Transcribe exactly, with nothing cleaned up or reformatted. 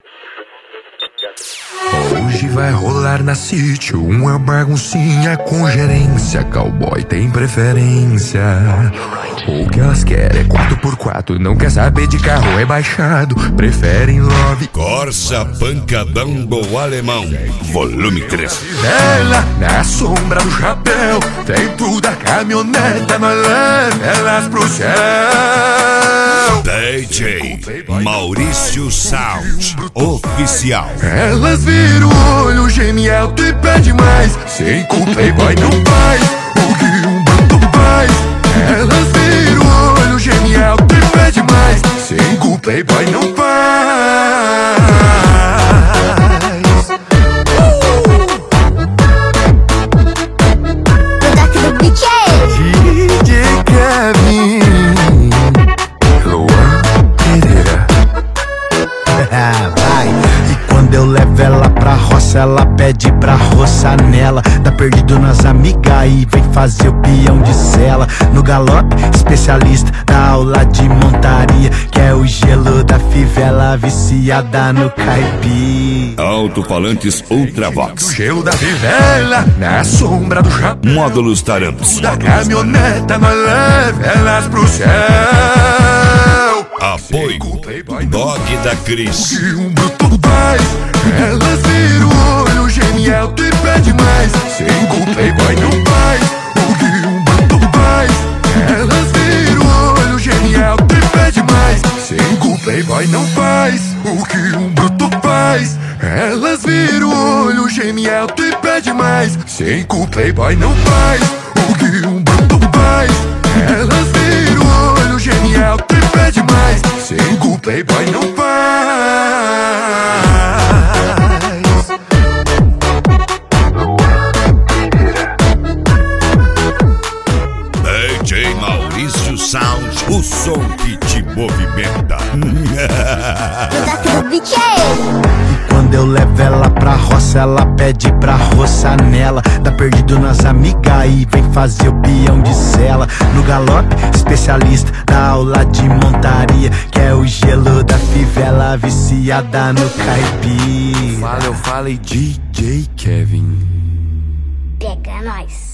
Hoje vai rolar na City uma baguncinha com gerência. Cowboy tem preferência. O que elas querem é quatro por quatro, não quer saber de carro rebaixado, preferem love. Corsa Pancadão do Alemão, volume três. Ela na sombra do chapéu, dentro da caminhoneta, nós leva elas pro céu. D J Maurício Sound Oficial. Elas viram o olho, geme alto e pede mais. Cinco playboy não faz o que um bando faz. Elas viram o olho, geme alto e pede mais. Cinco playboy não faz. D J Kevin, Luan Pereira. Vai. E quando eu levo ela pra roça, ela pede pra roçar nela. Tá perdido nas amigas e vem fazer o peão de sela. No galope, especialista da aula de montaria, que é o gelo da fivela, viciada no caipira. Alto-falantes Ultravox. O gelo da fivela, na sombra do chapéu. Módulos Taramps. Da caminhoneta, nós leva elas pro céu. Apoio Dog da Cris. O que um bruto faz. Elas viram o olho, geme alto e pede mais. Cinco playboy não faz o que um bruto faz. Elas viram o olho, geme alto e pede mais. Cinco playboy não faz o que um bruto faz. Elas viram o olho, geme alto e pede mais. Cinco playboy não faz o que um bruto faz. Elas viram o olho, geme alto e pede mais. Cinco playboy não faz. D J Maurício Sound, o som que te movimenta. E quando eu levo ela pra roça, ela pede pra roçar nela. Tá perdido nas amigas e vem fazer o peão de sela. No galope, especialista da aula de montaria, que é o gelo da fivela, viciada no caipira. Fala, eu falei D J Kevin. Pega nós.